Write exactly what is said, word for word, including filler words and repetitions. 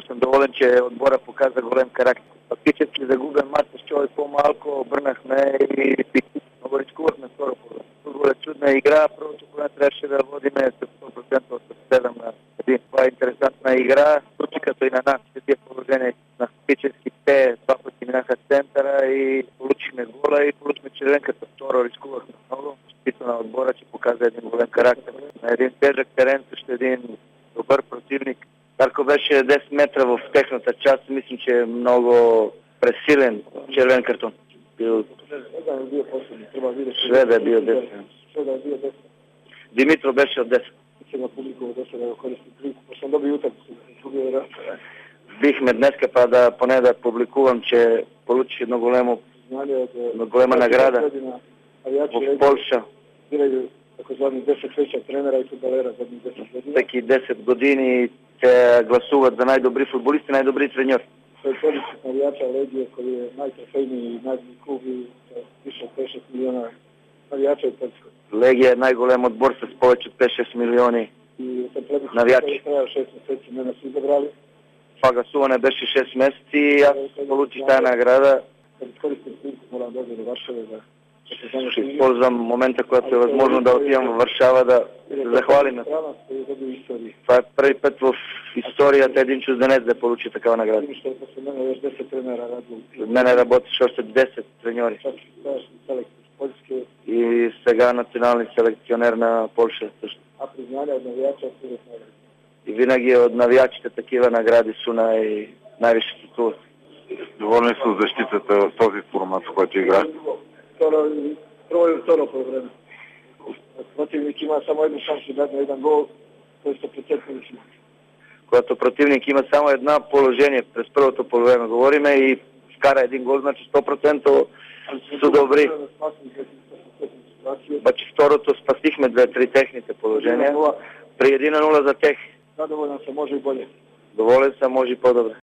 съм доволен, че отбора показа голем характер. Фактически загубен мач с човек по-малко, обърнахме и много рискувахме второ поле. Футбол е чудна игра, първото поле трябваше да водиме с сто процента от седем на един. Това е интересантна игра, случи като и на нас, че тия положения на фактически те два пъти минаха центъра и получихме гола и получихме червенката. Второ рискувахме много. Честито на отбора, че показа един голем характер. На един тежък терен също един добър противник. Тарко беше десет метра в техната част, мислим, че е много пресилен червен картон. Бил... Шведа е бил десет. Димитро беше от десет. Бихме днеска па да поне да публикувам, че получих едно големо, едно голема награда в Полша. Всеки десет години те гласуват за най-добри футболисти, най-добри треньори. To je korisnik navijača Legije koji je najtrofejniji i najbolji klub i više od pet šest miliona navijača u Poljskoj. Legija je najgolem odbor с повече от пет-шест милиони навиячи. šest mjeseci mene su izabrali. Това гласуване беше шест месеца и аз получих тази награда. Kad iskoristim priliku moram doći do Varšave da ще използвам момента, когато е възможно да отивам в Варшава да се захвалим. Това е първи път в историята един чужденец да получи такава награда. След мен работиш още десет треньори. И сега национален селекционер на Полша също. И винаги от навиячите такива награди са най- най-висшето. Доволни са от защитата в този формат, в който игра? Prvo i vtoro po vreme. Protivnik ima samo jednu šansu da na jedan gol, to je sto процентно. Когато противник има само едно положение през първото полувреме, говориме и вкара един гол, значи сто процента са добри. Обаче второто спасихме две-три техните положения. При един на нула за тех. Zadovoljan sam, može i bolje. Доволен съм, може и по-добре.